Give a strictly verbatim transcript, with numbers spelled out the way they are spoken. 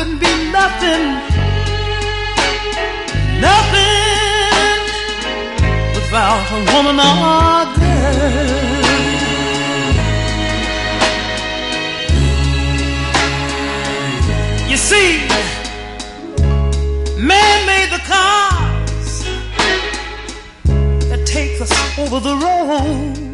wouldn't be nothing, nothing without a woman or girl. You see, man made the cars that take us over the road.